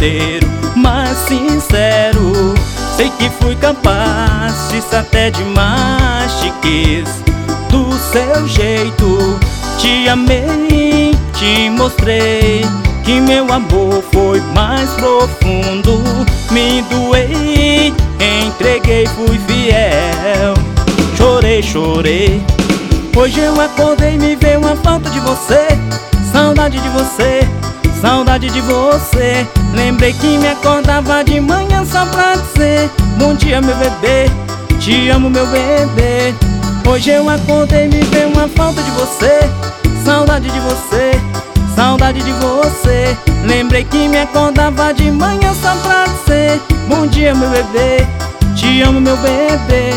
verdadeiro, mas sincero. Sei que fui capaz, disso até demais te quis. Do seu jeito te amei, te mostrei que meu amor foi mais profundo. Me doei, entreguei, fui fiel. Chorei, chorei. Hoje eu acordei, me veio uma falta de você. Saudade de você, saudade de você. Lembrei que me acordava de manhã só pra dizer: bom dia, meu bebê, te amo, meu bebê. Hoje eu acordei, me veio uma falta de você. Saudade de você, saudade de você. Lembrei que me acordava de manhã só pra dizer: bom dia, meu bebê, te amo, meu bebê.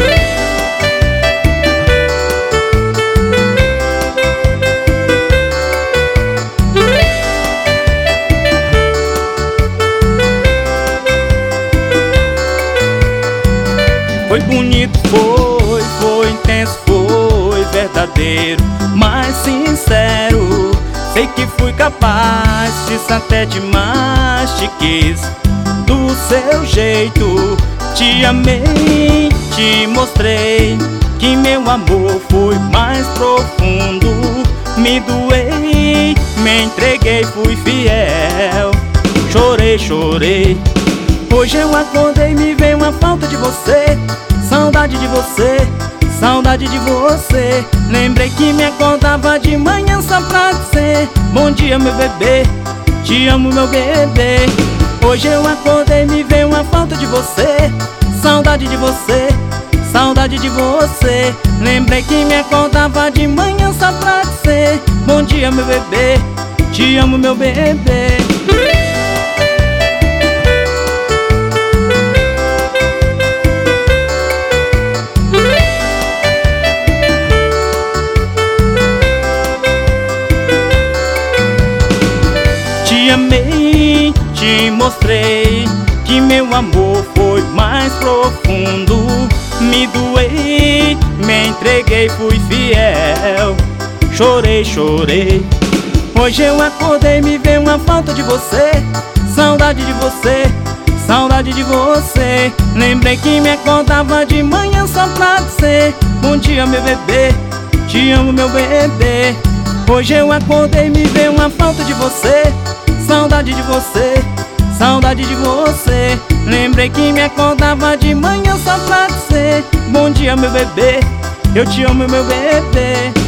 Foi bonito, foi intenso, foi verdadeiro, mas sincero. Sei que fui capaz, disso até demais te quis. Do seu jeito te amei, te mostrei que meu amor foi mais profundo. Me doei, me entreguei, fui fiel. Chorei, chorei. Hoje eu acordei, me veio uma falta de você. Saudade de você, saudade de você. Lembrei que me acordava de manhã só pra dizer: bom dia, meu bebê, te amo, meu bebê. Hoje eu acordei, me veio uma falta de você. Saudade de você, saudade de você. Lembrei que me acordava de manhã só pra dizer: bom dia, meu bebê, te amo, meu bebê. Te amei, te mostrei que meu amor foi mais profundo. Me doei, me entreguei, fui fiel. Chorei, chorei. Hoje eu acordei, me veio uma falta de você. Saudade de você, saudade de você. Lembrei que me acordava de manhã só pra dizer: bom dia, meu bebê, te amo, meu bebê. Hoje eu acordei, me veio uma falta de você. Saudade de você, saudade de você. Lembrei que me acordava de manhã só pra dizer: bom dia, meu bebê, eu te amo, meu bebê.